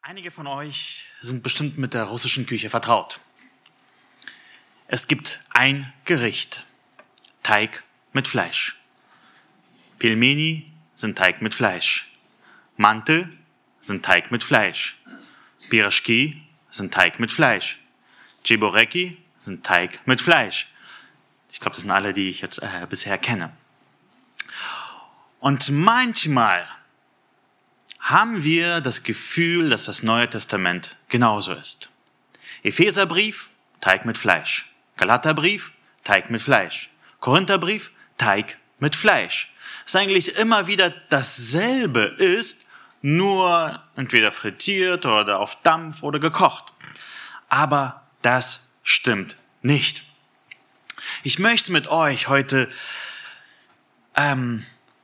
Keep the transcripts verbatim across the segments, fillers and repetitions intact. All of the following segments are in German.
Einige von euch sind bestimmt mit der russischen Küche vertraut. Es gibt ein Gericht, Teig mit Fleisch. Pelmeni sind Teig mit Fleisch. Mantel sind Teig mit Fleisch. Piraschki sind Teig mit Fleisch. Tscheboreki sind Teig mit Fleisch. Ich glaube, das sind alle, die ich jetzt äh, bisher kenne. Und manchmal haben wir das Gefühl, dass das Neue Testament genauso ist. Epheserbrief, Teig mit Fleisch. Galaterbrief, Teig mit Fleisch. Korintherbrief, Teig mit Fleisch. Es eigentlich immer wieder dasselbe ist, nur entweder frittiert oder auf Dampf oder gekocht. Aber das stimmt nicht. Ich möchte mit euch heute ähm,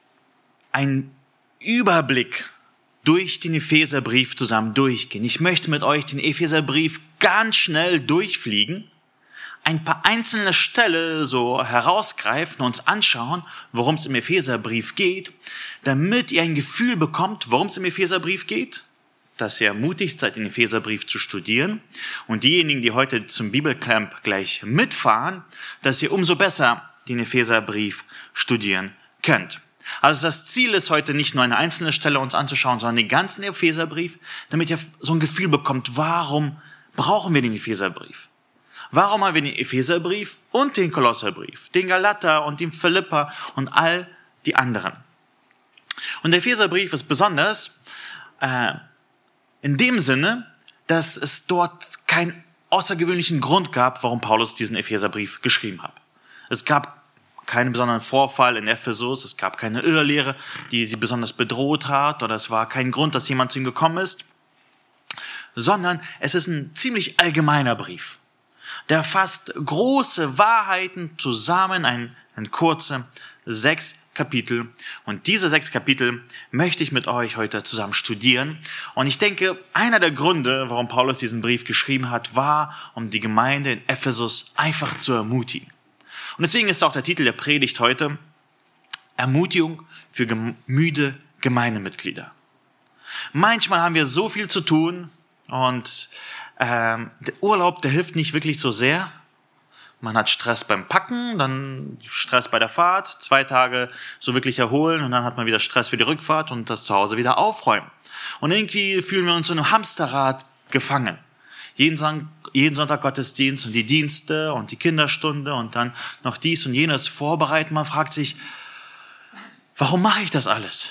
einen Überblick durch den Epheserbrief zusammen durchgehen. Ich möchte mit euch den Epheserbrief ganz schnell durchfliegen, ein paar einzelne Stellen so herausgreifen, uns anschauen, worum es im Epheserbrief geht, damit ihr ein Gefühl bekommt, worum es im Epheserbrief geht, dass ihr ermutigt seid, den Epheserbrief zu studieren und diejenigen, die heute zum Bibelcamp gleich mitfahren, dass ihr umso besser den Epheserbrief studieren könnt. Also das Ziel ist heute nicht nur eine einzelne Stelle uns anzuschauen, sondern den ganzen Epheserbrief, damit ihr so ein Gefühl bekommt, warum brauchen wir den Epheserbrief? Warum haben wir den Epheserbrief und den Kolosserbrief, den Galater und den Philipper und all die anderen? Und der Epheserbrief ist besonders äh, in dem Sinne, dass es dort keinen außergewöhnlichen Grund gab, warum Paulus diesen Epheserbrief geschrieben hat. Es gab keinen besonderen Vorfall in Ephesus, es gab keine Irrlehre, die sie besonders bedroht hat, oder es war kein Grund, dass jemand zu ihm gekommen ist, sondern es ist ein ziemlich allgemeiner Brief. Der fasst große Wahrheiten zusammen, ein, ein kurze sechs Kapitel. Und diese sechs Kapitel möchte ich mit euch heute zusammen studieren. Und ich denke, einer der Gründe, warum Paulus diesen Brief geschrieben hat, war, um die Gemeinde in Ephesus einfach zu ermutigen. Und deswegen ist auch der Titel der Predigt heute Ermutigung für müde Gemeindemitglieder. Manchmal haben wir so viel zu tun und ähm, der Urlaub, der hilft nicht wirklich so sehr. Man hat Stress beim Packen, dann Stress bei der Fahrt, zwei Tage so wirklich erholen und dann hat man wieder Stress für die Rückfahrt und das Zuhause wieder aufräumen. Und irgendwie fühlen wir uns in einem Hamsterrad gefangen. Jeden Sonntag, jeden Sonntag Gottesdienst und die Dienste und die Kinderstunde und dann noch dies und jenes vorbereiten. Man fragt sich, warum mache ich das alles?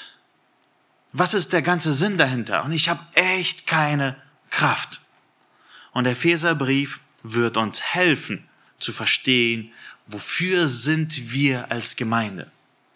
Was ist der ganze Sinn dahinter? Und ich habe echt keine Kraft. Und der Epheserbrief wird uns helfen zu verstehen, wofür sind wir als Gemeinde?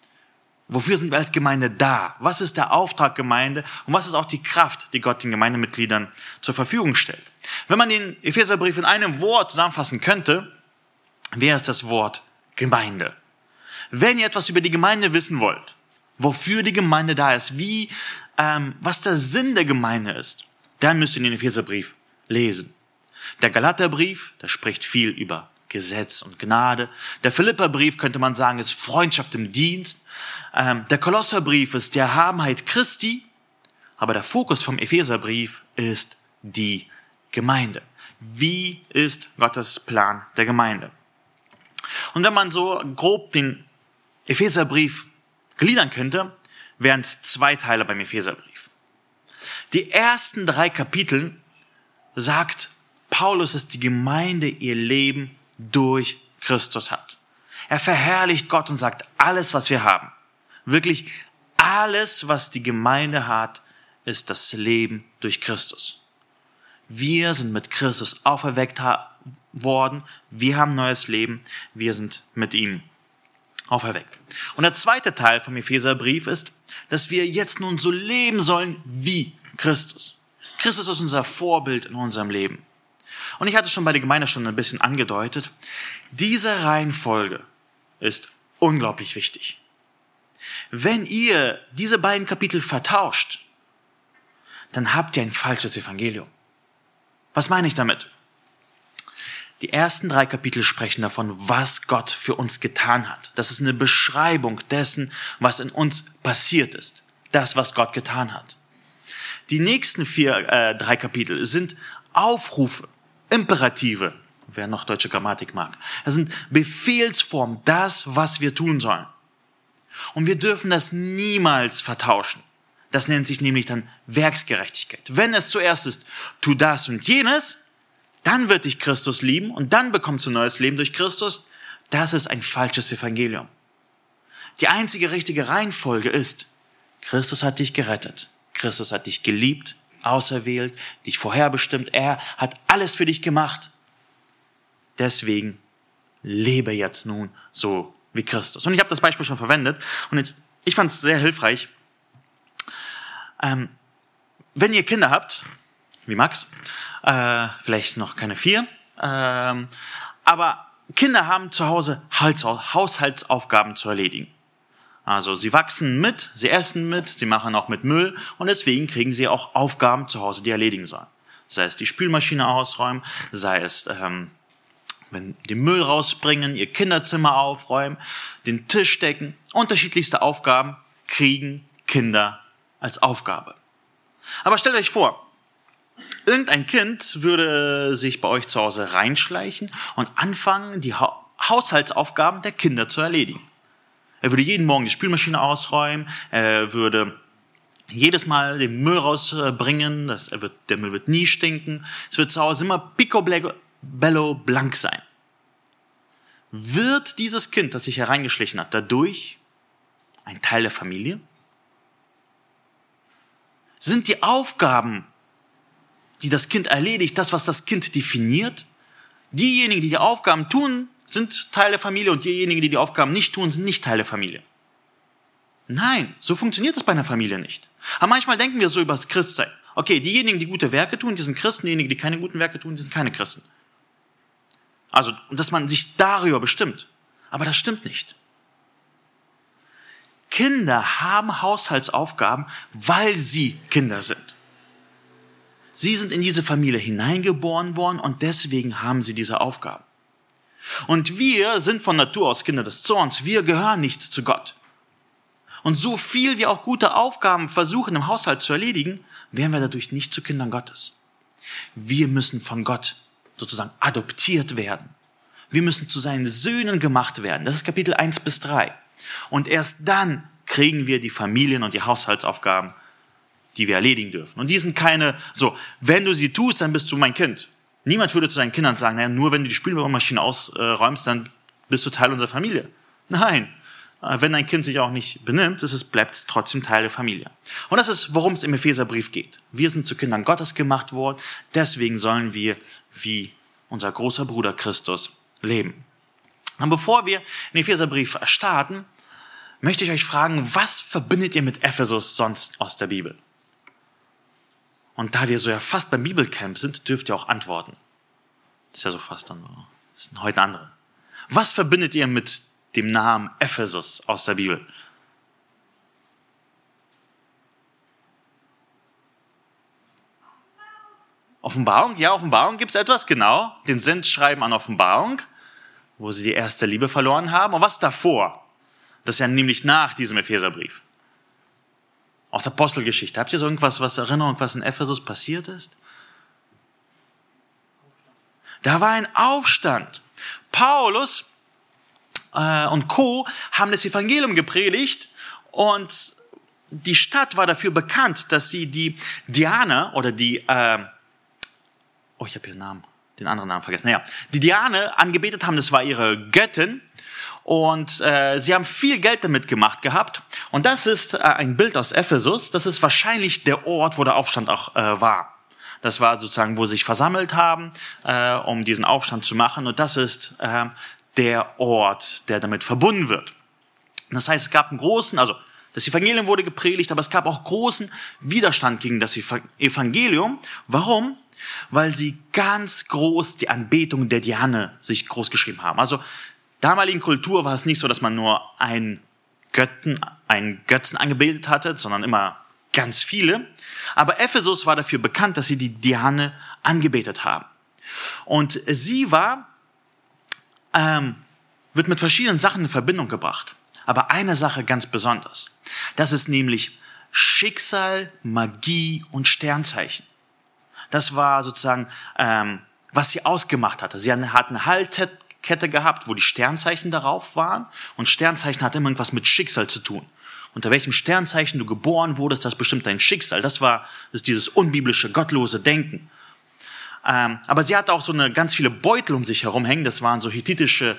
Wofür sind wir als Gemeinde da? Was ist der Auftrag Gemeinde und was ist auch die Kraft, die Gott den Gemeindemitgliedern zur Verfügung stellt? Wenn man den Epheserbrief in einem Wort zusammenfassen könnte, wäre es das Wort Gemeinde. Wenn ihr etwas über die Gemeinde wissen wollt, wofür die Gemeinde da ist, wie, ähm, was der Sinn der Gemeinde ist, dann müsst ihr den Epheserbrief lesen. Der Galaterbrief, der spricht viel über Gesetz und Gnade. Der Philipperbrief, könnte man sagen, ist Freundschaft im Dienst. Ähm, der Kolosserbrief ist die Erhabenheit Christi. Aber der Fokus vom Epheserbrief ist die Gemeinde. Wie ist Gottes Plan der Gemeinde? Und wenn man so grob den Epheserbrief gliedern könnte, wären es zwei Teile beim Epheserbrief. Die ersten drei Kapitel sagt Paulus, dass die Gemeinde ihr Leben durch Christus hat. Er verherrlicht Gott und sagt, alles, was wir haben, wirklich alles, was die Gemeinde hat, ist das Leben durch Christus. Wir sind mit Christus auferweckt worden, wir haben neues Leben, wir sind mit ihm auferweckt. Und der zweite Teil vom Epheserbrief ist, dass wir jetzt nun so leben sollen wie Christus. Christus ist unser Vorbild in unserem Leben. Und ich hatte schon bei der Gemeindestunde ein bisschen angedeutet, diese Reihenfolge ist unglaublich wichtig. Wenn ihr diese beiden Kapitel vertauscht, dann habt ihr ein falsches Evangelium. Was meine ich damit? Die ersten drei Kapitel sprechen davon, was Gott für uns getan hat. Das ist eine Beschreibung dessen, was in uns passiert ist. Das, was Gott getan hat. die nächsten vier, äh, drei Kapitel sind Aufrufe, Imperative, wer noch deutsche Grammatik mag. Das sind Befehlsformen, das, was wir tun sollen. Und wir dürfen das niemals vertauschen. Das nennt sich nämlich dann Werksgerechtigkeit. Wenn es zuerst ist, tu das und jenes, dann wird dich Christus lieben und dann bekommst du neues Leben durch Christus. Das ist ein falsches Evangelium. Die einzige richtige Reihenfolge ist, Christus hat dich gerettet. Christus hat dich geliebt, auserwählt, dich vorherbestimmt. Er hat alles für dich gemacht. Deswegen lebe jetzt nun so wie Christus. Und ich habe das Beispiel schon verwendet und jetzt, ich fand es sehr hilfreich. Ähm, wenn ihr Kinder habt, wie Max, äh, vielleicht noch keine vier, ähm, aber Kinder haben zu Hause Haushaltsaufgaben zu erledigen. Also sie wachsen mit, sie essen mit, sie machen auch mit Müll und deswegen kriegen sie auch Aufgaben zu Hause, die erledigen sollen. Sei es die Spülmaschine ausräumen, sei es ähm, wenn den Müll rausbringen, ihr Kinderzimmer aufräumen, den Tisch decken. Unterschiedlichste Aufgaben kriegen Kinder als Aufgabe. Aber stellt euch vor, irgendein Kind würde sich bei euch zu Hause reinschleichen und anfangen, die ha- Haushaltsaufgaben der Kinder zu erledigen. Er würde jeden Morgen die Spülmaschine ausräumen, er würde jedes Mal den Müll rausbringen, das, er wird, der Müll wird nie stinken, es wird zu Hause immer picobello blank sein. Wird dieses Kind, das sich hereingeschlichen hat, dadurch ein Teil der Familie? Sind die Aufgaben, die das Kind erledigt, das, was das Kind definiert? Diejenigen, die die Aufgaben tun, sind Teil der Familie und diejenigen, die die Aufgaben nicht tun, sind nicht Teil der Familie. Nein, so funktioniert das bei einer Familie nicht. Aber manchmal denken wir so über das Christsein. Okay, diejenigen, die gute Werke tun, die sind Christen, diejenigen, die keine guten Werke tun, die sind keine Christen. Also, dass man sich darüber bestimmt. Aber das stimmt nicht. Kinder haben Haushaltsaufgaben, weil sie Kinder sind. Sie sind in diese Familie hineingeboren worden und deswegen haben sie diese Aufgaben. Und wir sind von Natur aus Kinder des Zorns. Wir gehören nicht zu Gott. Und so viel wir auch gute Aufgaben versuchen im Haushalt zu erledigen, werden wir dadurch nicht zu Kindern Gottes. Wir müssen von Gott sozusagen adoptiert werden. Wir müssen zu seinen Söhnen gemacht werden. Das ist Kapitel eins bis drei. Und erst dann kriegen wir die Familien- und die Haushaltsaufgaben, die wir erledigen dürfen. Und die sind keine, so, wenn du sie tust, dann bist du mein Kind. Niemand würde zu seinen Kindern sagen, naja, nur wenn du die Spülmaschine ausräumst, dann bist du Teil unserer Familie. Nein, wenn ein Kind sich auch nicht benimmt, ist es, bleibt es trotzdem Teil der Familie. Und das ist, worum es im Epheserbrief geht. Wir sind zu Kindern Gottes gemacht worden, deswegen sollen wir wie unser großer Bruder Christus leben. Und bevor wir den Epheserbrief starten, möchte ich euch fragen, was verbindet ihr mit Ephesus sonst aus der Bibel? Und da wir so ja fast beim Bibelcamp sind, dürft ihr auch antworten. Das ist ja so fast dann, das ist heute eine andere. Was verbindet ihr mit dem Namen Ephesus aus der Bibel? Offenbarung? Ja, Offenbarung gibt es etwas, genau. Den Sendschreiben an Offenbarung, wo sie die erste Liebe verloren haben. Und was davor? Das ist ja nämlich nach diesem Epheserbrief. Aus der Apostelgeschichte. Habt ihr so irgendwas, was Erinnerung, was in Ephesus passiert ist? Da war ein Aufstand. Paulus äh, und Co. haben das Evangelium gepredigt und die Stadt war dafür bekannt, dass sie die Diane oder die, äh, oh, ich habe ihren Namen, den anderen Namen vergessen. Naja, die Diane angebetet haben, das war ihre Göttin. Und äh, sie haben viel Geld damit gemacht gehabt. Und das ist äh, ein Bild aus Ephesus. Das ist wahrscheinlich der Ort, wo der Aufstand auch äh, war. Das war sozusagen, wo sie sich versammelt haben, äh, um diesen Aufstand zu machen. Und das ist äh, der Ort, der damit verbunden wird. Das heißt, es gab einen großen, also das Evangelium wurde gepredigt, aber es gab auch großen Widerstand gegen das Evangelium. Warum? Weil sie ganz groß die Anbetung der Diane sich groß geschrieben haben. Also damaligen Kultur war es nicht so, dass man nur einen Götten, einen Götzen angebetet hatte, sondern immer ganz viele. Aber Ephesus war dafür bekannt, dass sie die Diane angebetet haben. Und sie war, ähm, wird mit verschiedenen Sachen in Verbindung gebracht. Aber eine Sache ganz besonders. Das ist nämlich Schicksal, Magie und Sternzeichen. Das war sozusagen, ähm, was sie ausgemacht hatte. Sie hat eine Halskette gehabt, wo die Sternzeichen darauf waren. Und Sternzeichen hat immer irgendwas mit Schicksal zu tun. Unter welchem Sternzeichen du geboren wurdest, das bestimmt dein Schicksal. Das war das ist dieses unbiblische, gottlose Denken. Ähm, aber sie hatte auch so eine ganz viele Beutel um sich herum hängen. Das waren so hethitische,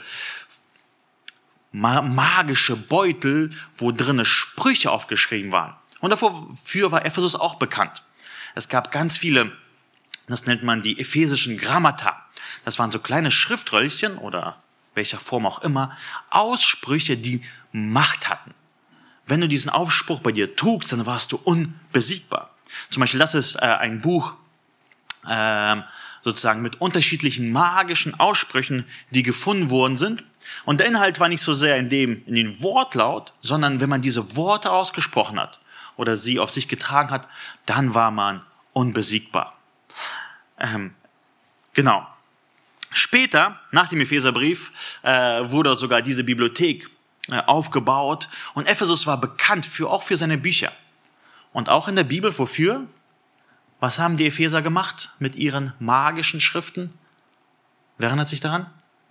ma- magische Beutel, wo drinnen Sprüche aufgeschrieben waren. Und dafür war Ephesus auch bekannt. Es gab ganz viele, das nennt man die ephesischen Grammata. Das waren so kleine Schriftröllchen oder welcher Form auch immer, Aussprüche, die Macht hatten. Wenn du diesen Aufspruch bei dir trugst, dann warst du unbesiegbar. Zum Beispiel, das ist äh, ein Buch ähm, sozusagen mit unterschiedlichen magischen Aussprüchen, die gefunden worden sind. Und der Inhalt war nicht so sehr in dem in den Wortlaut, sondern wenn man diese Worte ausgesprochen hat oder sie auf sich getragen hat, dann war man unbesiegbar. Ähm, genau. Später, nach dem Epheserbrief, äh, wurde sogar diese Bibliothek äh, aufgebaut und Ephesus war bekannt für, auch für seine Bücher. Und auch in der Bibel, wofür? Was haben die Epheser gemacht mit ihren magischen Schriften? Wer erinnert sich daran?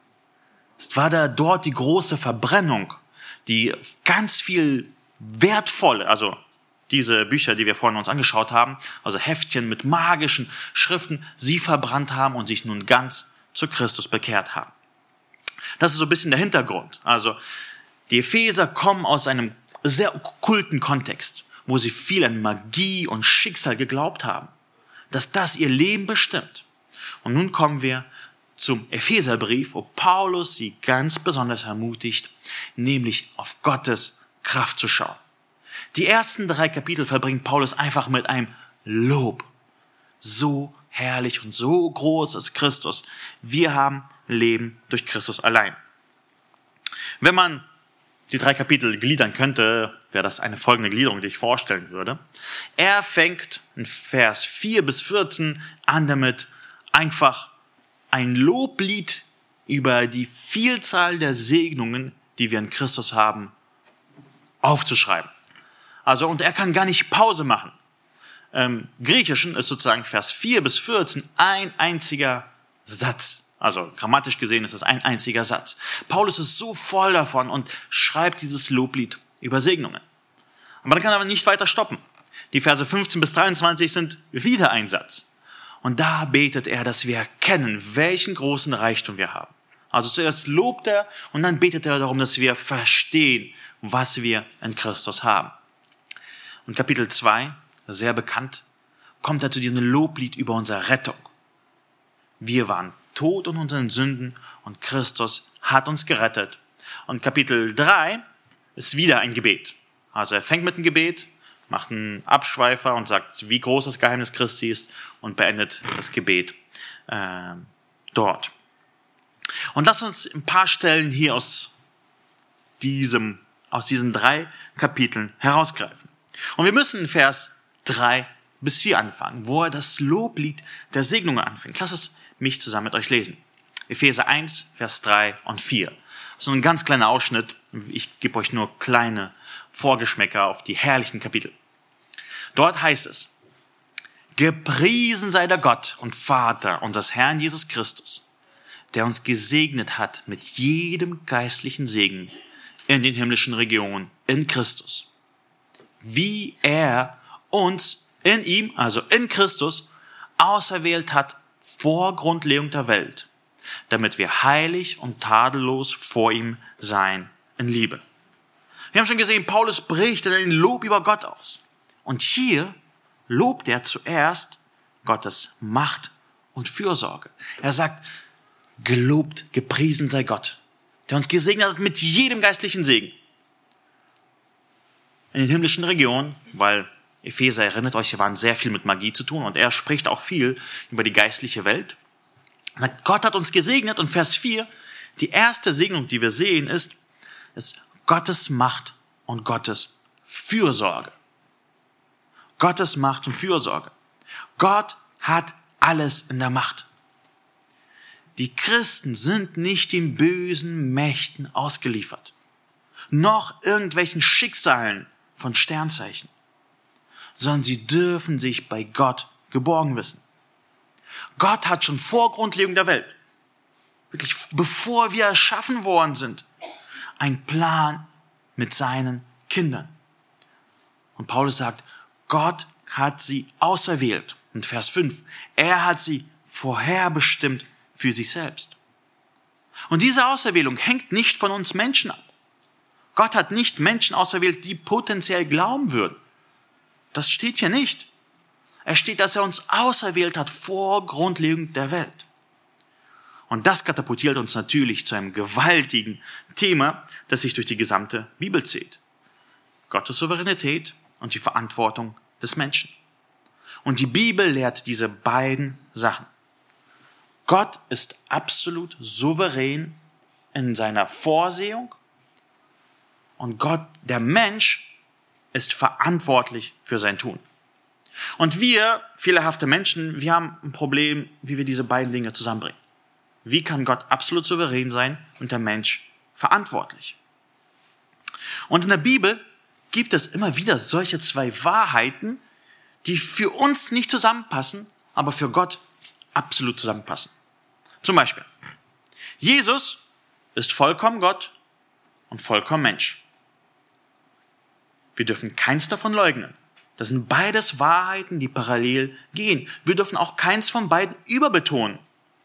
Es war da dort die große Verbrennung, die ganz viel wertvolle, also diese Bücher, die wir vorhin uns angeschaut haben, also Heftchen mit magischen Schriften, sie verbrannt haben und sich nun ganz zu Christus bekehrt haben. Das ist so ein bisschen der Hintergrund. Also die Epheser kommen aus einem sehr okkulten Kontext, wo sie viel an Magie und Schicksal geglaubt haben, dass das ihr Leben bestimmt. Und nun kommen wir zum Epheserbrief, wo Paulus sie ganz besonders ermutigt, nämlich auf Gottes Kraft zu schauen. Die ersten drei Kapitel verbringt Paulus einfach mit einem Lob. So herrlich und so groß ist Christus. Wir haben Leben durch Christus allein. Wenn man die drei Kapitel gliedern könnte, wäre das eine folgende Gliederung, die ich vorstellen würde. Er fängt in Vers vier bis vierzehn an damit, einfach ein Loblied über die Vielzahl der Segnungen, die wir in Christus haben, aufzuschreiben. Also, und er kann gar nicht Pause machen. Im Griechischen ist sozusagen Vers vier bis vierzehn ein einziger Satz. Also grammatisch gesehen ist das ein einziger Satz. Paulus ist so voll davon und schreibt dieses Loblied über Segnungen. Aber dann kann er aber nicht weiter stoppen. Die Verse fünfzehn bis dreiundzwanzig sind wieder ein Satz. Und da betet er, dass wir erkennen, welchen großen Reichtum wir haben. Also zuerst lobt er und dann betet er darum, dass wir verstehen, was wir in Christus haben. Und Kapitel zwei, sehr bekannt, kommt er zu diesem Loblied über unsere Rettung. Wir waren tot in unseren Sünden und Christus hat uns gerettet. Und Kapitel drei ist wieder ein Gebet. Also er fängt mit einem Gebet, macht einen Abschweifer und sagt, wie groß das Geheimnis Christi ist und beendet das Gebet äh, dort. Und lass uns ein paar Stellen hier aus diesem, aus diesen drei Kapiteln herausgreifen. Und wir müssen in Vers drei bis vier anfangen, wo er das Loblied der Segnungen anfängt. Lass es mich zusammen mit euch lesen. Epheser eins, Vers drei und vier. So ein ganz kleiner Ausschnitt. Ich gebe euch nur kleine Vorgeschmäcker auf die herrlichen Kapitel. Dort heißt es, gepriesen sei der Gott und Vater unseres Herrn Jesus Christus, der uns gesegnet hat mit jedem geistlichen Segen in den himmlischen Regionen in Christus. Wie er uns in ihm, also in Christus, auserwählt hat vor Grundlegung der Welt, damit wir heilig und tadellos vor ihm sein in Liebe. Wir haben schon gesehen, Paulus bricht in ein Lob über Gott aus. Und hier lobt er zuerst Gottes Macht und Fürsorge. Er sagt, gelobt, gepriesen sei Gott, der uns gesegnet hat mit jedem geistlichen Segen. In den himmlischen Regionen, weil Epheser, erinnert euch, hier waren sehr viel mit Magie zu tun und er spricht auch viel über die geistliche Welt. Er sagt, Gott hat uns gesegnet und Vers vier, die erste Segnung, die wir sehen, ist, ist Gottes Macht und Gottes Fürsorge. Gottes Macht und Fürsorge. Gott hat alles in der Macht. Die Christen sind nicht den bösen Mächten ausgeliefert, noch irgendwelchen Schicksalen von Sternzeichen. sondern sie dürfen sich bei Gott geborgen wissen. Gott hat schon vor Grundlegung der Welt, wirklich bevor wir erschaffen worden sind, einen Plan mit seinen Kindern. Und Paulus sagt, Gott hat sie auserwählt. Und Vers fünf, er hat sie vorherbestimmt für sich selbst. Und diese Auserwählung hängt nicht von uns Menschen ab. Gott hat nicht Menschen auserwählt, die potenziell glauben würden. Das steht hier nicht. Es steht, dass er uns auserwählt hat vor Grundlegung der Welt. Und das katapultiert uns natürlich zu einem gewaltigen Thema, das sich durch die gesamte Bibel zieht. Gottes Souveränität und die Verantwortung des Menschen. Und die Bibel lehrt diese beiden Sachen. Gott ist absolut souverän in seiner Vorsehung und Gott, der Mensch, ist verantwortlich für sein Tun. Und wir, fehlerhafte Menschen, wir haben ein Problem, wie wir diese beiden Dinge zusammenbringen. Wie kann Gott absolut souverän sein und der Mensch verantwortlich? Und in der Bibel gibt es immer wieder solche zwei Wahrheiten, die für uns nicht zusammenpassen, aber für Gott absolut zusammenpassen. Zum Beispiel, Jesus ist vollkommen Gott und vollkommen Mensch. Wir dürfen keins davon leugnen. Das sind beides Wahrheiten, die parallel gehen. Wir dürfen auch keins von beiden überbetonen.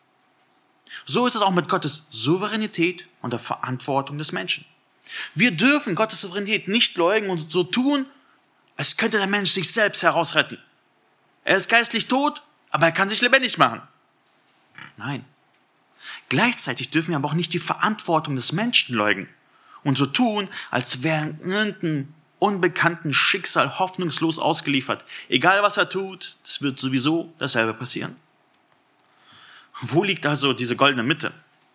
So ist es auch mit Gottes Souveränität und der Verantwortung des Menschen. Wir dürfen Gottes Souveränität nicht leugnen und so tun, als könnte der Mensch sich selbst herausretten. Er ist geistlich tot, aber er kann sich lebendig machen. Nein. Gleichzeitig dürfen wir aber auch nicht die Verantwortung des Menschen leugnen und so tun, als wäre irgendein unbekannten Schicksal hoffnungslos ausgeliefert. Egal was er tut, es wird sowieso dasselbe passieren. Wo liegt also diese goldene Mitte?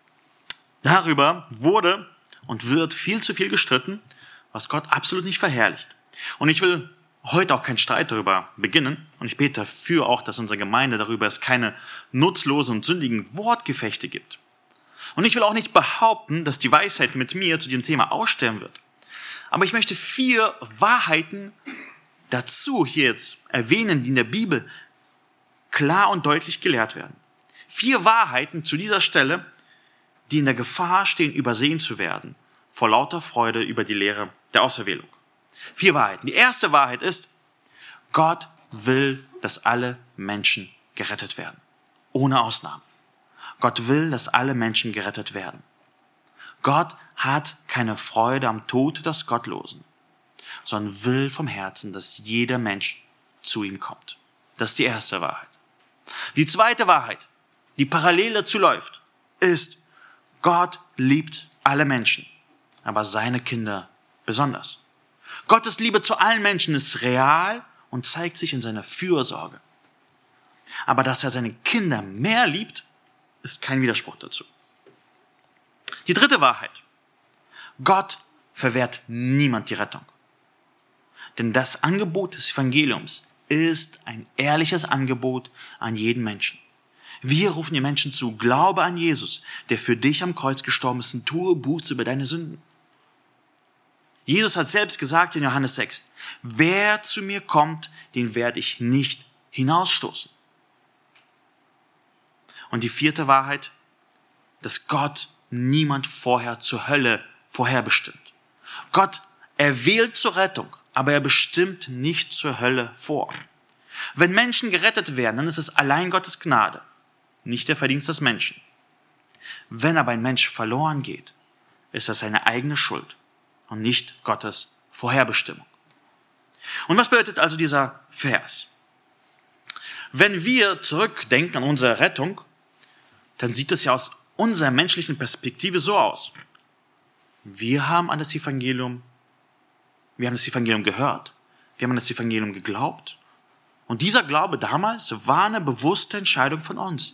Darüber wurde und wird viel zu viel gestritten, was Gott absolut nicht verherrlicht. Und ich will heute auch keinen Streit darüber beginnen. Und ich bete dafür auch, dass unsere Gemeinde darüber es keine nutzlosen und sündigen Wortgefechte gibt. Und ich will auch nicht behaupten, dass die Weisheit mit mir zu diesem Thema aussterben wird. Aber ich möchte vier Wahrheiten dazu hier jetzt erwähnen, die in der Bibel klar und deutlich gelehrt werden. Vier Wahrheiten zu dieser Stelle, die in der Gefahr stehen, übersehen zu werden, vor lauter Freude über die Lehre der Auserwählung. Vier Wahrheiten. Die erste Wahrheit ist, Gott will, dass alle Menschen gerettet werden. Ohne Ausnahme. Gott will, dass alle Menschen gerettet werden. Gott hat keine Freude am Tod des Gottlosen, sondern will vom Herzen, dass jeder Mensch zu ihm kommt. Das ist die erste Wahrheit. Die zweite Wahrheit, die parallel dazu läuft, ist, Gott liebt alle Menschen, aber seine Kinder besonders. Gottes Liebe zu allen Menschen ist real und zeigt sich in seiner Fürsorge. Aber dass er seine Kinder mehr liebt, ist kein Widerspruch dazu. Die dritte Wahrheit. Gott verwehrt niemand die Rettung. Denn das Angebot des Evangeliums ist ein ehrliches Angebot an jeden Menschen. Wir rufen die Menschen zu, glaube an Jesus, der für dich am Kreuz gestorben ist und tue Buße über deine Sünden. Jesus hat selbst gesagt in Johannes sechs, wer zu mir kommt, den werde ich nicht hinausstoßen. Und die vierte Wahrheit, dass Gott niemand vorher zur Hölle vorherbestimmt. Gott erwählt zur Rettung, aber er bestimmt nicht zur Hölle vor. Wenn Menschen gerettet werden, dann ist es allein Gottes Gnade, nicht der Verdienst des Menschen. Wenn aber ein Mensch verloren geht, ist das seine eigene Schuld und nicht Gottes Vorherbestimmung. Und was bedeutet also dieser Vers? Wenn wir zurückdenken an unsere Rettung, dann sieht es ja aus unserer menschlichen Perspektive so aus. Wir haben an das Evangelium, wir haben das Evangelium gehört, wir haben an das Evangelium geglaubt. Und dieser Glaube damals war eine bewusste Entscheidung von uns.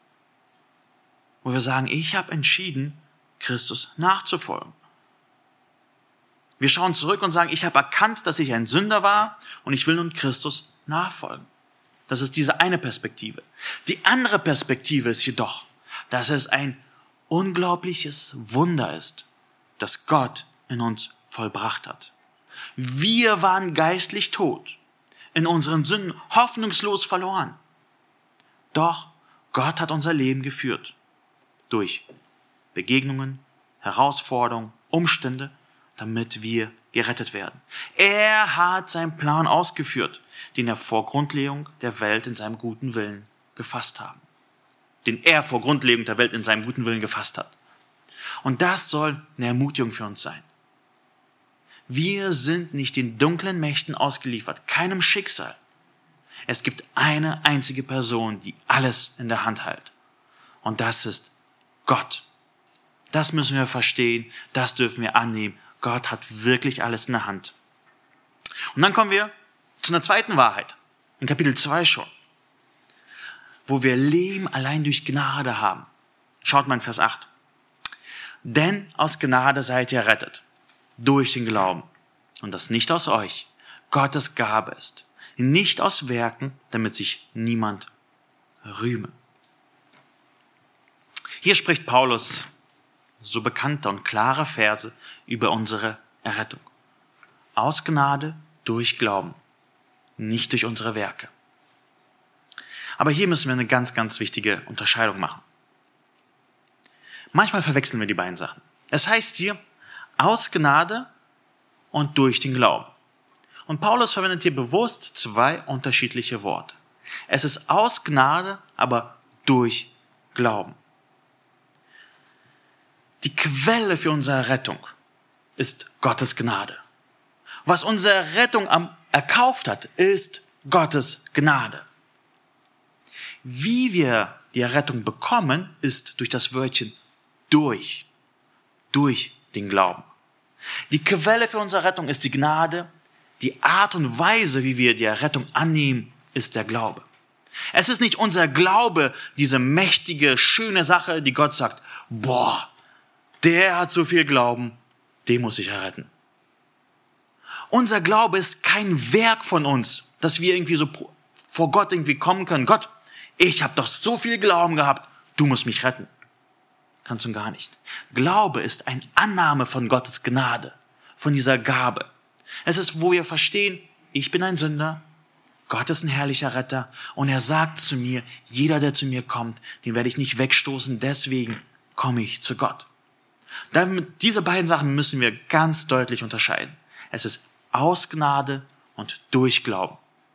Wo wir sagen, ich habe entschieden, Christus nachzufolgen. Wir schauen zurück und sagen, ich habe erkannt, dass ich ein Sünder war und ich will nun Christus nachfolgen. Das ist diese eine Perspektive. Die andere Perspektive ist jedoch, dass es ein unglaubliches Wunder ist, das Gott in uns vollbracht hat. Wir waren geistlich tot, in unseren Sünden hoffnungslos verloren. Doch Gott hat unser Leben geführt. Durch Begegnungen, Herausforderungen, Umstände, damit wir gerettet werden. Er hat seinen Plan ausgeführt, den er vor Grundlegung der Welt in seinem guten Willen gefasst hat. Den er vor Grundlegung der Welt in seinem guten Willen gefasst hat. Und das soll eine Ermutigung für uns sein. Wir sind nicht den dunklen Mächten ausgeliefert, keinem Schicksal. Es gibt eine einzige Person, die alles in der Hand hält. Und das ist Gott. Das müssen wir verstehen, das dürfen wir annehmen. Gott hat wirklich alles in der Hand. Und dann kommen wir zu einer zweiten Wahrheit, in Kapitel zwei schon, wo wir Leben allein durch Gnade haben. Schaut mal in Vers acht. Denn aus Gnade seid ihr errettet, durch den Glauben. Und das nicht aus euch, Gottes Gabe ist. Nicht aus Werken, damit sich niemand rühme. Hier spricht Paulus so bekannte und klare Verse über unsere Errettung. Aus Gnade durch Glauben, nicht durch unsere Werke. Aber hier müssen wir eine ganz, ganz wichtige Unterscheidung machen. Manchmal verwechseln wir die beiden Sachen. Es heißt hier, aus Gnade und durch den Glauben. Und Paulus verwendet hier bewusst zwei unterschiedliche Worte. Es ist aus Gnade, aber durch Glauben. Die Quelle für unsere Rettung ist Gottes Gnade. Was unsere Rettung erkauft hat, ist Gottes Gnade. Wie wir die Errettung bekommen, ist durch das Wörtchen durch, durch den Glauben. Die Quelle für unsere Rettung ist die Gnade. Die Art und Weise, wie wir die Errettung annehmen, ist der Glaube. Es ist nicht unser Glaube, diese mächtige, schöne Sache, die Gott sagt, boah, der hat so viel Glauben, den muss ich erretten. Unser Glaube ist kein Werk von uns, dass wir irgendwie so vor Gott irgendwie kommen können. Gott, ich habe doch so viel Glauben gehabt, du musst mich retten. Kannst du gar nicht. Glaube ist eine Annahme von Gottes Gnade, von dieser Gabe. Es ist, wo wir verstehen, ich bin ein Sünder, Gott ist ein herrlicher Retter und er sagt zu mir, jeder, der zu mir kommt, den werde ich nicht wegstoßen, deswegen komme ich zu Gott. Damit, diese beiden Sachen müssen wir ganz deutlich unterscheiden. Es ist aus Gnade und durch Glauben.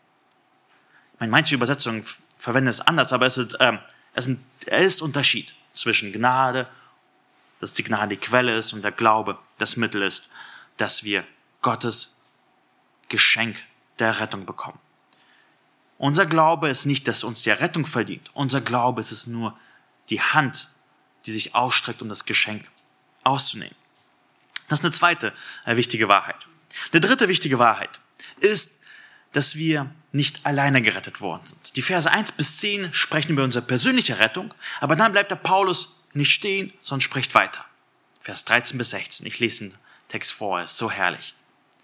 Ich meine, manche Übersetzungen verwenden es anders, aber es ist, ähm, es ist, es ist Unterschied zwischen Gnade, dass die Gnade die Quelle ist und der Glaube das Mittel ist, dass wir Gottes Geschenk der Rettung bekommen. Unser Glaube ist nicht, dass uns die Rettung verdient. Unser Glaube ist es nur die Hand, die sich ausstreckt, um das Geschenk auszunehmen. Das ist eine zweite äh, wichtige Wahrheit. Eine dritte wichtige Wahrheit ist, dass wir nicht alleine gerettet worden sind. Die Verse eins bis zehn sprechen über unsere persönliche Rettung, aber dann bleibt der Paulus nicht stehen, sondern spricht weiter. Vers dreizehn bis sechzehn. Ich lese den Text vor, er ist so herrlich.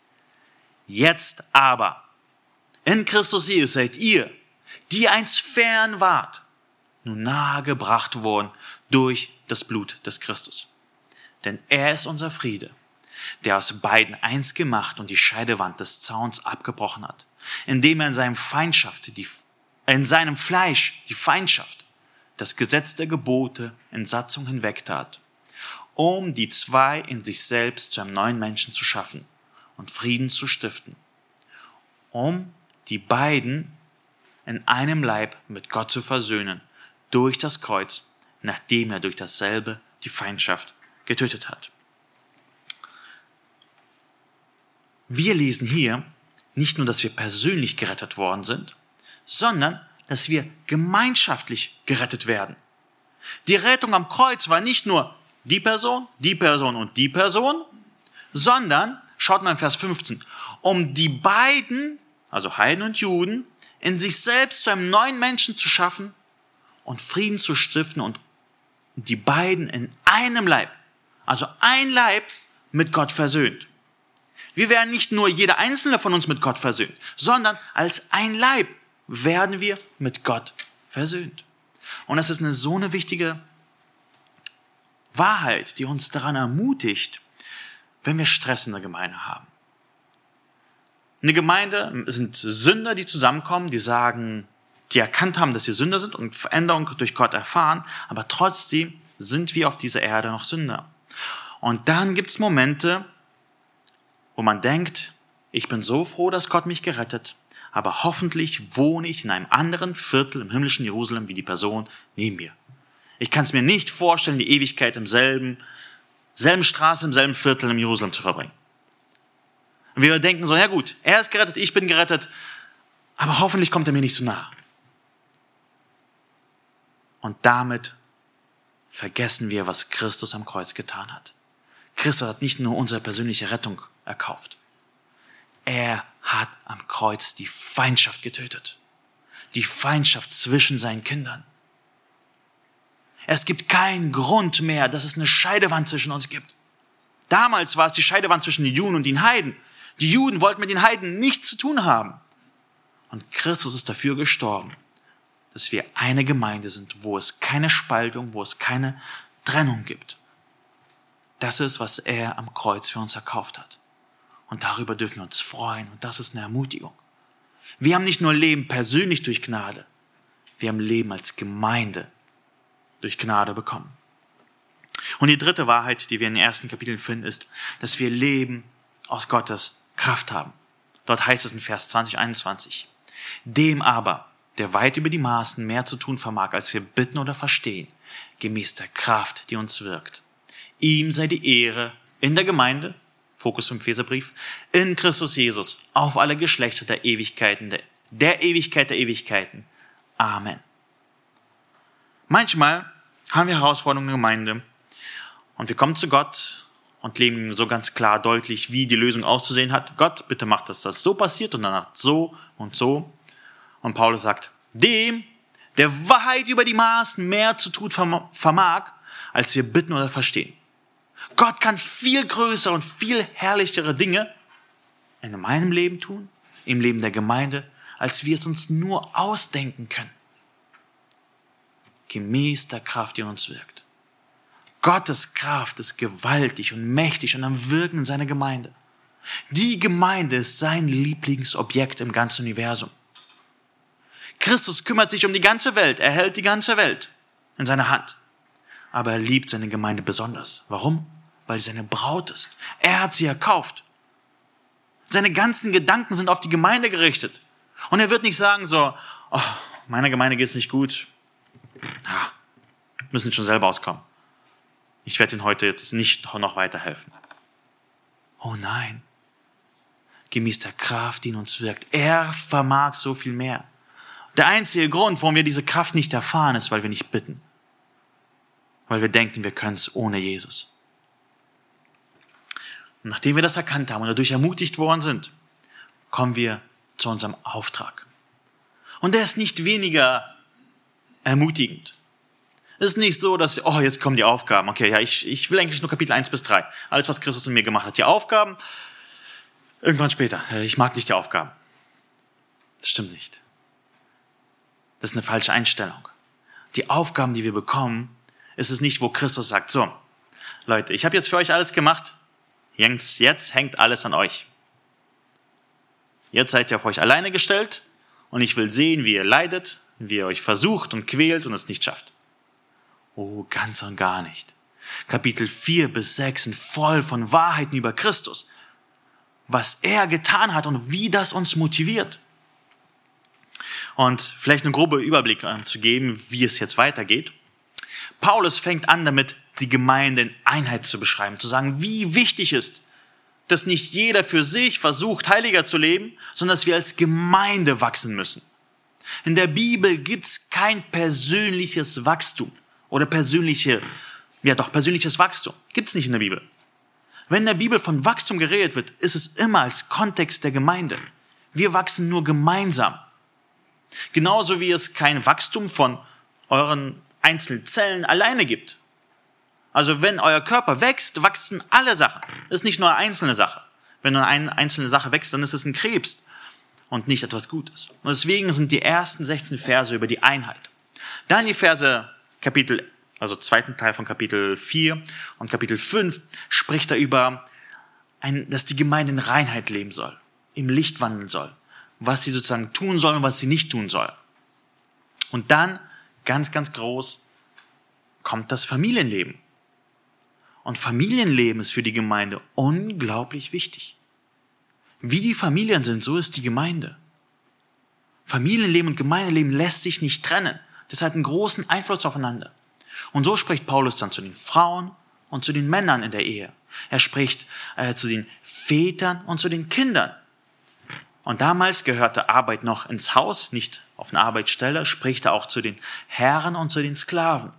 Jetzt aber, in Christus Jesus seid ihr, die einst fern wart, nun nahe gebracht worden durch das Blut des Christus. Denn er ist unser Friede, der aus beiden eins gemacht und die Scheidewand des Zauns abgebrochen hat, indem er in seinem Feindschaft, die, in seinem Fleisch die Feindschaft, das Gesetz der Gebote in Satzung hinwegtat, um die zwei in sich selbst zu einem neuen Menschen zu schaffen und Frieden zu stiften, um die beiden in einem Leib mit Gott zu versöhnen, durch das Kreuz, nachdem er durch dasselbe die Feindschaft getötet hat. Wir lesen hier nicht nur, dass wir persönlich gerettet worden sind, sondern dass wir gemeinschaftlich gerettet werden. Die Rettung am Kreuz war nicht nur die Person, die Person und die Person, sondern, schaut mal in Vers fünfzehn, um die beiden, also Heiden und Juden, in sich selbst zu einem neuen Menschen zu schaffen und Frieden zu stiften und die beiden in einem Leib, also ein Leib, mit Gott versöhnt. Wir werden nicht nur jeder Einzelne von uns mit Gott versöhnt, sondern als ein Leib werden wir mit Gott versöhnt. Und das ist eine so eine wichtige Wahrheit, die uns daran ermutigt, wenn wir Stress in der Gemeinde haben. Eine Gemeinde sind Sünder, die zusammenkommen, die sagen, die erkannt haben, dass sie Sünder sind und Veränderung durch Gott erfahren, aber trotzdem sind wir auf dieser Erde noch Sünder. Und dann gibt es Momente, wo man denkt, ich bin so froh, dass Gott mich gerettet, aber hoffentlich wohne ich in einem anderen Viertel im himmlischen Jerusalem wie die Person neben mir. Ich kann es mir nicht vorstellen, die Ewigkeit im selben, selben Straße, im selben Viertel im Jerusalem zu verbringen. Und wir denken so, ja gut, er ist gerettet, ich bin gerettet, aber hoffentlich kommt er mir nicht zu nahe. Und damit vergessen wir, was Christus am Kreuz getan hat. Christus hat nicht nur unsere persönliche Rettung erkauft. Er hat am Kreuz die Feindschaft getötet. Die Feindschaft zwischen seinen Kindern. Es gibt keinen Grund mehr, dass es eine Scheidewand zwischen uns gibt. Damals war es die Scheidewand zwischen den Juden und den Heiden. Die Juden wollten mit den Heiden nichts zu tun haben. Und Christus ist dafür gestorben, dass wir eine Gemeinde sind, wo es keine Spaltung, wo es keine Trennung gibt. Das ist, was er am Kreuz für uns erkauft hat. Und darüber dürfen wir uns freuen. Und das ist eine Ermutigung. Wir haben nicht nur Leben persönlich durch Gnade. Wir haben Leben als Gemeinde durch Gnade bekommen. Und die dritte Wahrheit, die wir in den ersten Kapiteln finden, ist, dass wir Leben aus Gottes Kraft haben. Dort heißt es in Vers zwanzig, einundzwanzig. Dem aber, der weit über die Maßen mehr zu tun vermag, als wir bitten oder verstehen, gemäß der Kraft, die uns wirkt. Ihm sei die Ehre in der Gemeinde, Fokus im Epheserbrief, in Christus Jesus, auf alle Geschlechter der Ewigkeiten, der, der Ewigkeit der Ewigkeiten. Amen. Manchmal haben wir Herausforderungen in der Gemeinde und wir kommen zu Gott und leben so ganz klar deutlich, wie die Lösung auszusehen hat. Gott, bitte mach, dass das so passiert und danach so und so. Und Paulus sagt, dem, der weit über die Maßen mehr zu tun vermag, als wir bitten oder verstehen. Gott kann viel größere und viel herrlichere Dinge in meinem Leben tun, im Leben der Gemeinde, als wir es uns nur ausdenken können. Gemäß der Kraft, die in uns wirkt. Gottes Kraft ist gewaltig und mächtig und am Wirken in seiner Gemeinde. Die Gemeinde ist sein Lieblingsobjekt im ganzen Universum. Christus kümmert sich um die ganze Welt, er hält die ganze Welt in seiner Hand. Aber er liebt seine Gemeinde besonders. Warum? Weil sie seine Braut ist. Er hat sie erkauft. Seine ganzen Gedanken sind auf die Gemeinde gerichtet. Und er wird nicht sagen so, oh, meiner Gemeinde geht es nicht gut. Ja, müssen schon selber auskommen. Ich werde ihnen heute jetzt nicht noch weiterhelfen. Oh nein. Gemäß der Kraft, die in uns wirkt. Er vermag so viel mehr. Der einzige Grund, warum wir diese Kraft nicht erfahren, ist, weil wir nicht bitten. Weil wir denken, wir können es ohne Jesus. Und nachdem wir das erkannt haben und dadurch ermutigt worden sind, kommen wir zu unserem Auftrag. Und der ist nicht weniger ermutigend. Es ist nicht so, dass, oh, jetzt kommen die Aufgaben. Okay, ja, ich, ich will eigentlich nur Kapitel eins bis drei. Alles, was Christus in mir gemacht hat. Die Aufgaben, irgendwann später. Ich mag nicht die Aufgaben. Das stimmt nicht. Das ist eine falsche Einstellung. Die Aufgaben, die wir bekommen, ist es nicht, wo Christus sagt, so, Leute, ich habe jetzt für euch alles gemacht. Jetzt, jetzt hängt alles an euch. Jetzt seid ihr auf euch alleine gestellt und ich will sehen, wie ihr leidet, wie ihr euch versucht und quält und es nicht schafft. Oh, ganz und gar nicht. Kapitel vier bis sechs sind voll von Wahrheiten über Christus. Was er getan hat und wie das uns motiviert. Und vielleicht einen groben Überblick äh, zu geben, wie es jetzt weitergeht. Paulus fängt an damit, die Gemeinde in Einheit zu beschreiben, zu sagen, wie wichtig ist, dass nicht jeder für sich versucht, heiliger zu leben, sondern dass wir als Gemeinde wachsen müssen. In der Bibel gibt's kein persönliches Wachstum oder persönliche, ja doch, persönliches Wachstum. Gibt's nicht in der Bibel. Wenn in der Bibel von Wachstum geredet wird, ist es immer als Kontext der Gemeinde. Wir wachsen nur gemeinsam. Genauso wie es kein Wachstum von euren einzelnen Zellen alleine gibt. Also wenn euer Körper wächst, wachsen alle Sachen. Das ist nicht nur eine einzelne Sache. Wenn nur eine einzelne Sache wächst, dann ist es ein Krebs und nicht etwas Gutes. Und deswegen sind die ersten sechzehn Verse über die Einheit. Dann die Verse Kapitel, also zweiten Teil von Kapitel vier und Kapitel fünf spricht er über, ein, dass die Gemeinde in Reinheit leben soll. im Licht wandeln soll, was sie sozusagen tun soll und was sie nicht tun soll. Und dann, ganz, ganz groß, kommt das Familienleben. Und Familienleben ist für die Gemeinde unglaublich wichtig. Wie die Familien sind, so ist die Gemeinde. Familienleben und Gemeindeleben lässt sich nicht trennen. Das hat einen großen Einfluss aufeinander. Und so spricht Paulus dann zu den Frauen und zu den Männern in der Ehe. Er spricht äh, zu den Vätern und zu den Kindern. Und damals gehörte Arbeit noch ins Haus, nicht auf eine Arbeitsstelle, spricht er auch zu den Herren und zu den Sklaven.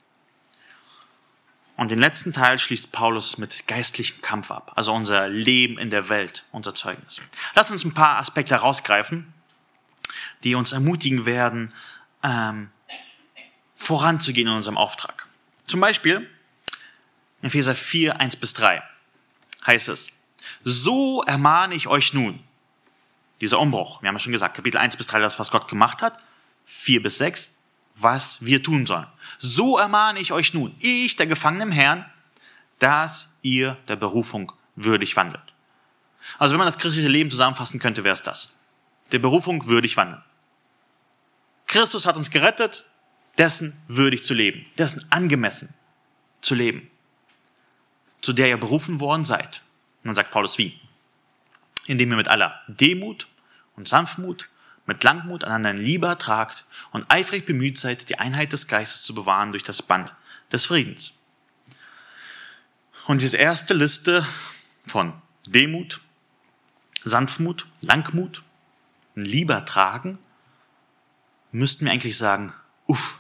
Und den letzten Teil schließt Paulus mit geistlichem Kampf ab, also unser Leben in der Welt, unser Zeugnis. Lass uns ein paar Aspekte herausgreifen, die uns ermutigen werden, ähm, voranzugehen in unserem Auftrag. Zum Beispiel in Epheser vier, eins bis drei heißt es: So ermahne ich euch nun, dieser Umbruch, wir haben ja schon gesagt, Kapitel eins bis drei, das, was Gott gemacht hat, vier bis sechs, was wir tun sollen. So ermahne ich euch nun, ich, der Gefangene im Herrn, dass ihr der Berufung würdig wandelt. Also wenn man das christliche Leben zusammenfassen könnte, wäre es das. Der Berufung würdig wandeln. Christus hat uns gerettet, dessen würdig zu leben, dessen angemessen zu leben, zu der ihr berufen worden seid. Und dann sagt Paulus wie? Indem ihr mit aller Demut und Sanftmut, mit Langmut einander in Liebe ertragt und eifrig bemüht seid, die Einheit des Geistes zu bewahren durch das Band des Friedens. Und diese erste Liste von Demut, Sanftmut, Langmut und Liebe ertragen, müssten wir eigentlich sagen, uff,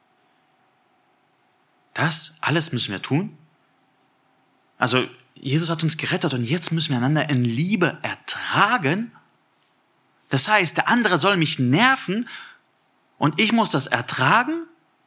das alles müssen wir tun? Also Jesus hat uns gerettet und jetzt müssen wir einander in Liebe ertragen? Das heißt, der andere soll mich nerven und ich muss das ertragen?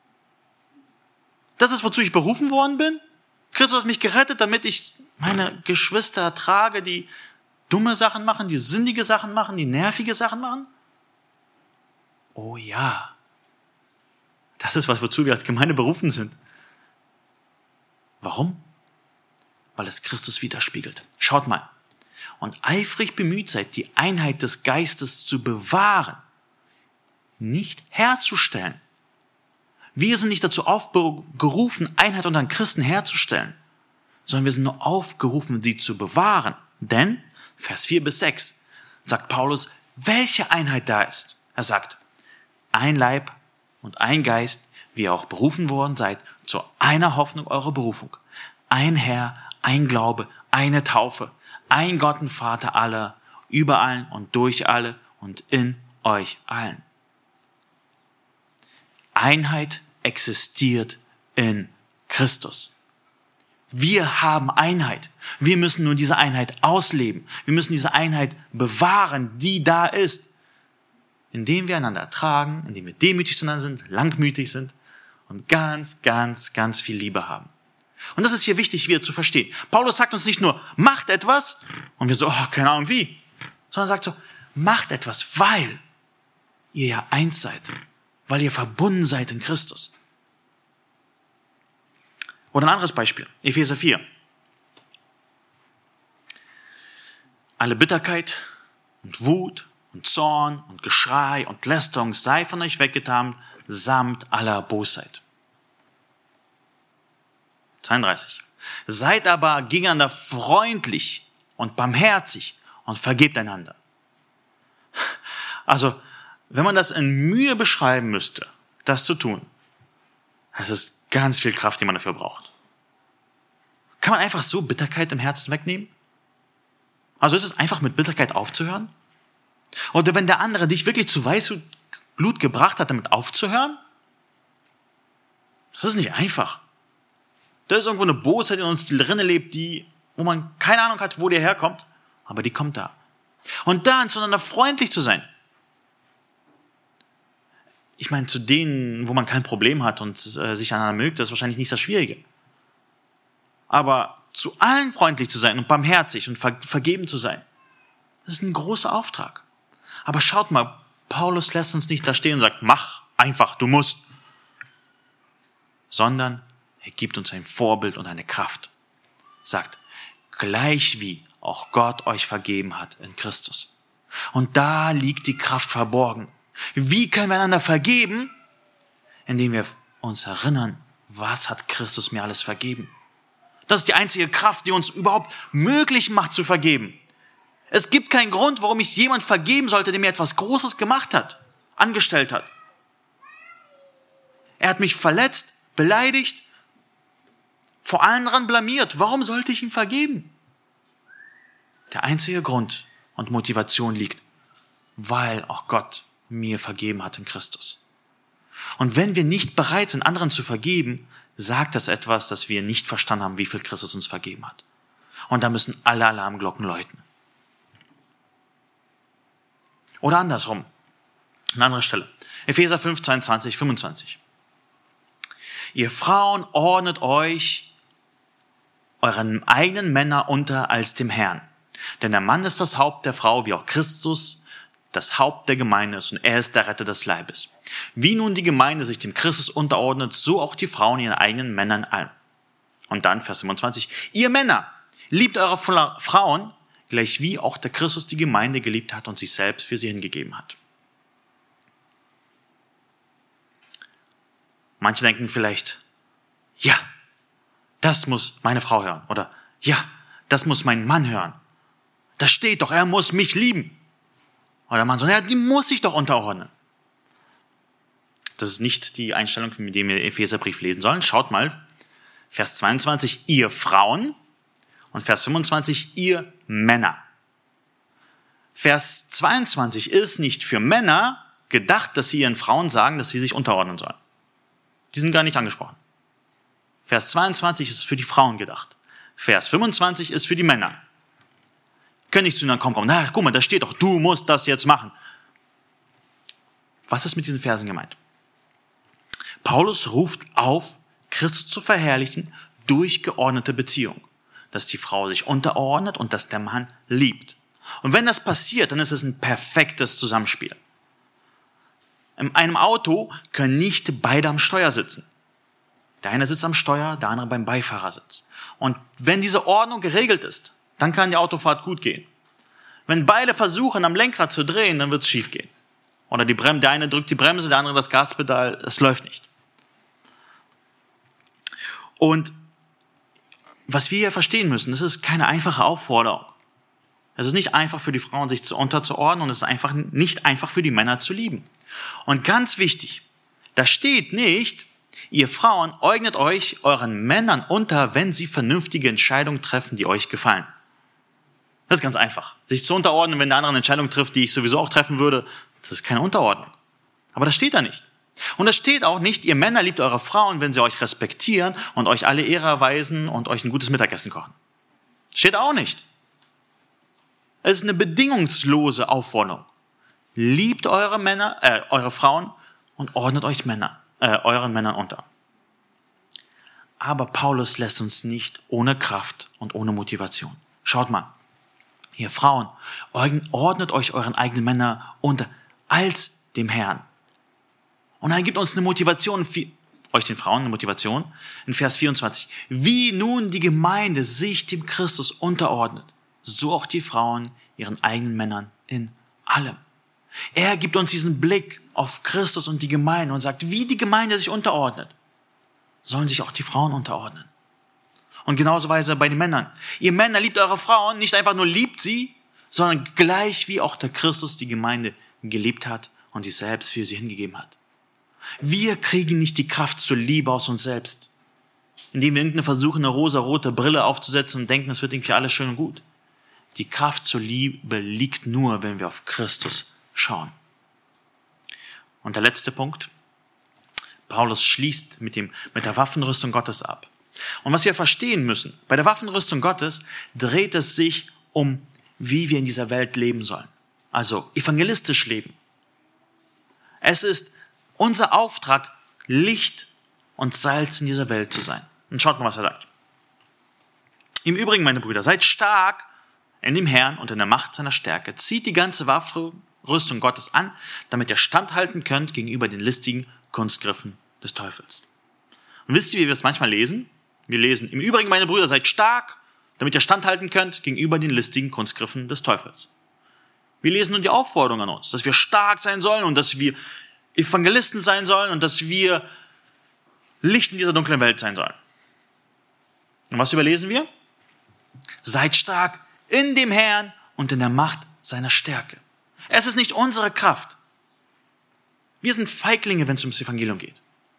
Das ist, wozu ich berufen worden bin? Christus hat mich gerettet, damit ich meine Geschwister ertrage, die dumme Sachen machen, die sündige Sachen machen, die nervige Sachen machen? Oh ja, das ist was, wozu wir als Gemeinde berufen sind. Warum? Weil es Christus widerspiegelt. Schaut mal. Und eifrig bemüht seid, die Einheit des Geistes zu bewahren, nicht herzustellen. Wir sind nicht dazu aufgerufen, Einheit unter den Christen herzustellen, sondern wir sind nur aufgerufen, sie zu bewahren. Denn, Vers vier bis sechs, sagt Paulus, welche Einheit da ist. Er sagt, ein Leib und ein Geist, wie ihr auch berufen worden seid, zu einer Hoffnung eurer Berufung. Ein Herr, ein Glaube, eine Taufe, ein Gott und Vater aller, über allen und durch alle und in euch allen. Einheit existiert in Christus. Wir haben Einheit. Wir müssen nur diese Einheit ausleben. Wir müssen diese Einheit bewahren, die da ist, indem wir einander ertragen, indem wir demütig zueinander sind, langmütig sind und ganz, ganz, ganz viel Liebe haben. Und das ist hier wichtig, wieder zu verstehen. Paulus sagt uns nicht nur, macht etwas, und wir so, oh, keine Ahnung wie, sondern sagt so, macht etwas, weil ihr ja eins seid, weil ihr verbunden seid in Christus. Oder ein anderes Beispiel, Epheser vier. Alle Bitterkeit und Wut und Zorn und Geschrei und Lästerung sei von euch weggetan, samt aller Bosheit. zweiunddreißig. Seid aber gegeneinander freundlich und barmherzig und vergebt einander. Also, wenn man das in Mühe beschreiben müsste, das zu tun, das ist ganz viel Kraft, die man dafür braucht. Kann man einfach so Bitterkeit im Herzen wegnehmen? Also ist es einfach mit Bitterkeit aufzuhören? Oder wenn der andere dich wirklich zu Weißblut gebracht hat, damit aufzuhören? Das ist nicht einfach. Da ist irgendwo eine Bosheit in uns, die drinnen lebt, die, wo man keine Ahnung hat, wo die herkommt, aber die kommt da. Und dann zueinander freundlich zu sein. Ich meine, zu denen, wo man kein Problem hat und äh, sich einander mögt, das ist wahrscheinlich nicht das Schwierige. Aber zu allen freundlich zu sein und barmherzig und ver- vergeben zu sein, das ist ein großer Auftrag. Aber schaut mal, Paulus lässt uns nicht da stehen und sagt, mach einfach, du musst. Sondern er gibt uns ein Vorbild und eine Kraft. Sagt, gleich wie auch Gott euch vergeben hat in Christus. Und da liegt die Kraft verborgen. Wie können wir einander vergeben? Indem wir uns erinnern, was hat Christus mir alles vergeben? Das ist die einzige Kraft, die uns überhaupt möglich macht zu vergeben. Es gibt keinen Grund, warum ich jemand vergeben sollte, der mir etwas Großes gemacht hat, angestellt hat. Er hat mich verletzt, beleidigt, vor allen anderen blamiert. Warum sollte ich ihm vergeben? Der einzige Grund und Motivation liegt, weil auch Gott mir vergeben hat in Christus. Und wenn wir nicht bereit sind, anderen zu vergeben, sagt das etwas, dass wir nicht verstanden haben, wie viel Christus uns vergeben hat. Und da müssen alle Alarmglocken läuten. Oder andersrum. Eine andere Stelle. Epheser fünf, zweiundzwanzig, fünfundzwanzig. Ihr Frauen ordnet euch euren eigenen Männern unter als dem Herrn. Denn der Mann ist das Haupt der Frau, wie auch Christus das Haupt der Gemeinde ist und er ist der Retter des Leibes. Wie nun die Gemeinde sich dem Christus unterordnet, so auch die Frauen ihren eigenen Männern allen. Und dann Vers fünfundzwanzig. Ihr Männer, liebt eure Frauen, gleich wie auch der Christus die Gemeinde geliebt hat und sich selbst für sie hingegeben hat. Manche denken vielleicht, ja, das muss meine Frau hören. Oder ja, das muss mein Mann hören. Da steht doch, er muss mich lieben. Oder der Mann sagt, ja, die muss sich doch unterordnen. Das ist nicht die Einstellung, mit der wir den Epheserbrief lesen sollen. Schaut mal, Vers zweiundzwanzig, ihr Frauen und Vers fünfundzwanzig, ihr Männer. Vers zweiundzwanzig ist nicht für Männer gedacht, dass sie ihren Frauen sagen, dass sie sich unterordnen sollen. Die sind gar nicht angesprochen. Vers zweiundzwanzig ist für die Frauen gedacht. Vers fünfundzwanzig ist für die Männer. Können nicht zu ihnen kommen, kommen. Na, guck mal, da steht doch, du musst das jetzt machen. Was ist mit diesen Versen gemeint? Paulus ruft auf, Christus zu verherrlichen durch geordnete Beziehung. Dass die Frau sich unterordnet und dass der Mann liebt. Und wenn das passiert, dann ist es ein perfektes Zusammenspiel. In einem Auto können nicht beide am Steuer sitzen. Der eine sitzt am Steuer, der andere beim Beifahrersitz. Und wenn diese Ordnung geregelt ist, dann kann die Autofahrt gut gehen. Wenn beide versuchen, am Lenkrad zu drehen, dann wird es schief gehen. Oder die Brem- der eine drückt die Bremse, der andere das Gaspedal, es läuft nicht. Und was wir hier verstehen müssen, das ist keine einfache Aufforderung. Es ist nicht einfach für die Frauen, sich zu unterzuordnen und es ist einfach nicht einfach für die Männer zu lieben. Und ganz wichtig, da steht nicht, ihr Frauen ordnet euch euren Männern unter, wenn sie vernünftige Entscheidungen treffen, die euch gefallen. Das ist ganz einfach. Sich zu unterordnen, wenn der andere eine Entscheidung trifft, die ich sowieso auch treffen würde, das ist keine Unterordnung. Aber das steht da nicht. Und es steht auch nicht, ihr Männer liebt eure Frauen, wenn sie euch respektieren und euch alle Ehre erweisen und euch ein gutes Mittagessen kochen. Steht auch nicht. Es ist eine bedingungslose Aufforderung. Liebt eure Männer, äh, eure Frauen und ordnet euch Männer, äh, euren Männern unter. Aber Paulus lässt uns nicht ohne Kraft und ohne Motivation. Schaut mal, ihr Frauen, ordnet euch euren eigenen Männern unter als dem Herrn. Und er gibt uns eine Motivation, euch den Frauen eine Motivation, in Vers vierundzwanzig. Wie nun die Gemeinde sich dem Christus unterordnet, so auch die Frauen ihren eigenen Männern in allem. Er gibt uns diesen Blick auf Christus und die Gemeinde und sagt, wie die Gemeinde sich unterordnet, sollen sich auch die Frauen unterordnen. Und genauso weise bei den Männern. Ihr Männer liebt eure Frauen, nicht einfach nur liebt sie, sondern gleich wie auch der Christus die Gemeinde geliebt hat und sich selbst für sie hingegeben hat. Wir kriegen nicht die Kraft zur Liebe aus uns selbst, indem wir irgendeine versuchen, eine rosa-rote Brille aufzusetzen und denken, es wird irgendwie alles schön und gut. Die Kraft zur Liebe liegt nur, wenn wir auf Christus schauen. Und der letzte Punkt. Paulus schließt mit, dem, mit der Waffenrüstung Gottes ab. Und was wir verstehen müssen, bei der Waffenrüstung Gottes dreht es sich um, wie wir in dieser Welt leben sollen. Also evangelistisch leben. Es ist unser Auftrag, Licht und Salz in dieser Welt zu sein. Und schaut mal, was er sagt. Im Übrigen, meine Brüder, seid stark in dem Herrn und in der Macht seiner Stärke. Zieht die ganze Waffenrüstung Gottes an, damit ihr standhalten könnt gegenüber den listigen Kunstgriffen des Teufels. Und wisst ihr, wie wir es manchmal lesen? Wir lesen, im Übrigen, meine Brüder, seid stark, damit ihr standhalten könnt gegenüber den listigen Kunstgriffen des Teufels. Wir lesen nun die Aufforderung an uns, dass wir stark sein sollen und dass wir Evangelisten sein sollen und dass wir Licht in dieser dunklen Welt sein sollen. Und was überlesen wir? Seid stark in dem Herrn und in der Macht seiner Stärke. Es ist nicht unsere Kraft. Wir sind Feiglinge, wenn es ums Evangelium geht.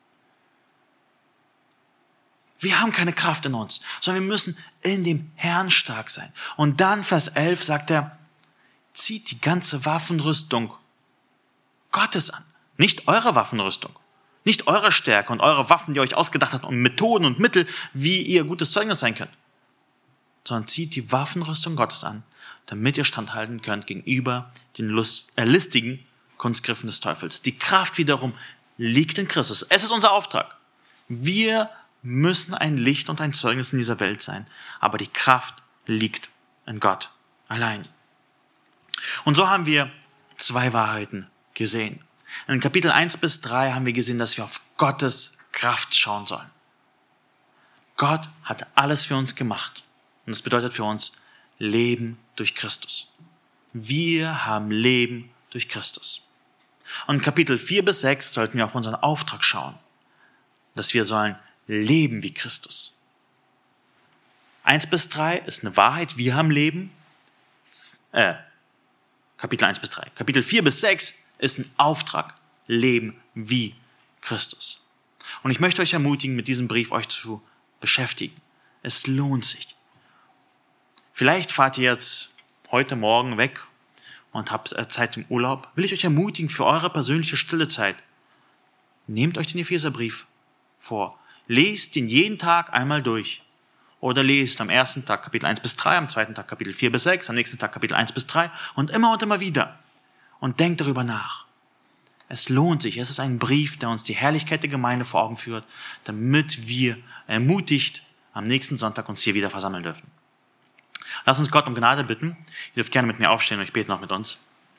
Wir haben keine Kraft in uns, sondern wir müssen in dem Herrn stark sein. Und dann, Vers elf, sagt er, zieht die ganze Waffenrüstung Gottes an. Nicht eure Waffenrüstung. Nicht eure Stärke und eure Waffen, die ihr euch ausgedacht habt, und Methoden und Mittel, wie ihr gutes Zeugnis sein könnt. Sondern zieht die Waffenrüstung Gottes an, damit ihr standhalten könnt gegenüber den Lust, äh, listigen Kunstgriffen des Teufels. Die Kraft wiederum liegt in Christus. Es ist unser Auftrag. Wir müssen ein Licht und ein Zeugnis in dieser Welt sein. Aber die Kraft liegt in Gott allein. Und so haben wir zwei Wahrheiten gesehen. In Kapitel eins bis drei haben wir gesehen, dass wir auf Gottes Kraft schauen sollen. Gott hat alles für uns gemacht. Und das bedeutet für uns Leben durch Christus. Wir haben Leben durch Christus. Und in Kapitel vier bis sechs sollten wir auf unseren Auftrag schauen, dass wir sollen leben wie Christus. eins bis drei ist eine Wahrheit, wir haben Leben. Äh, Kapitel eins bis drei. Kapitel vier bis sechs ist ein Auftrag, leben wie Christus. Und ich möchte euch ermutigen, mit diesem Brief euch zu beschäftigen. Es lohnt sich. Vielleicht fahrt ihr jetzt heute Morgen weg und habt Zeit im Urlaub. Will ich euch ermutigen für eure persönliche stille Zeit. Nehmt euch den Epheserbrief vor. Lest ihn jeden Tag einmal durch. Oder lest am ersten Tag Kapitel eins bis drei, am zweiten Tag Kapitel vier bis sechs, am nächsten Tag Kapitel eins bis drei und immer und immer wieder. Und denkt darüber nach. Es lohnt sich. Es ist ein Brief, der uns die Herrlichkeit der Gemeinde vor Augen führt, damit wir ermutigt am nächsten Sonntag uns hier wieder versammeln dürfen. Lass uns Gott um Gnade bitten. Ihr dürft gerne mit mir aufstehen und ich bete noch mit uns.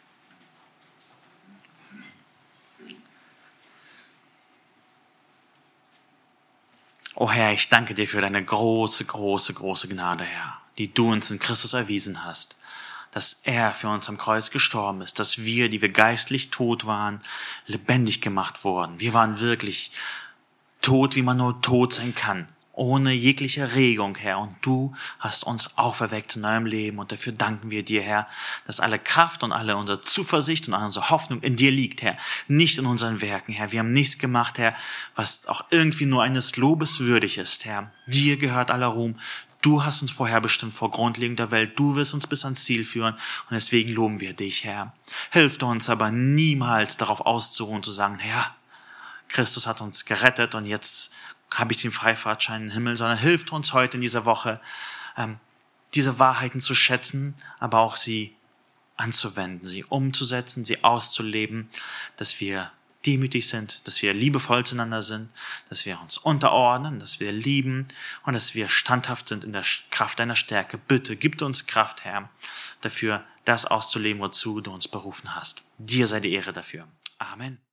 Oh Herr, ich danke dir für deine große, große, große Gnade, Herr, die du uns in Christus erwiesen hast, dass er für uns am Kreuz gestorben ist, dass wir, die wir geistlich tot waren, lebendig gemacht wurden. Wir waren wirklich tot, wie man nur tot sein kann, ohne jegliche Regung, Herr. Und du hast uns auferweckt zu neuem Leben und dafür danken wir dir, Herr, dass alle Kraft und alle unsere Zuversicht und alle unsere Hoffnung in dir liegt, Herr, nicht in unseren Werken, Herr. Wir haben nichts gemacht, Herr, was auch irgendwie nur eines Lobes würdig ist, Herr. Dir gehört aller Ruhm. Du hast uns vorherbestimmt vor Grundlegung der Welt. Du wirst uns bis ans Ziel führen. Und deswegen loben wir dich, Herr. Hilf uns aber niemals darauf auszuruhen, zu sagen, Herr, Christus hat uns gerettet und jetzt habe ich den Freifahrtschein im Himmel, sondern hilft uns heute in dieser Woche, ähm, diese Wahrheiten zu schätzen, aber auch sie anzuwenden, sie umzusetzen, sie auszuleben, dass wir demütig sind, dass wir liebevoll zueinander sind, dass wir uns unterordnen, dass wir lieben und dass wir standhaft sind in der Kraft deiner Stärke. Bitte gib uns Kraft, Herr, dafür das auszuleben, wozu du uns berufen hast. Dir sei die Ehre dafür. Amen.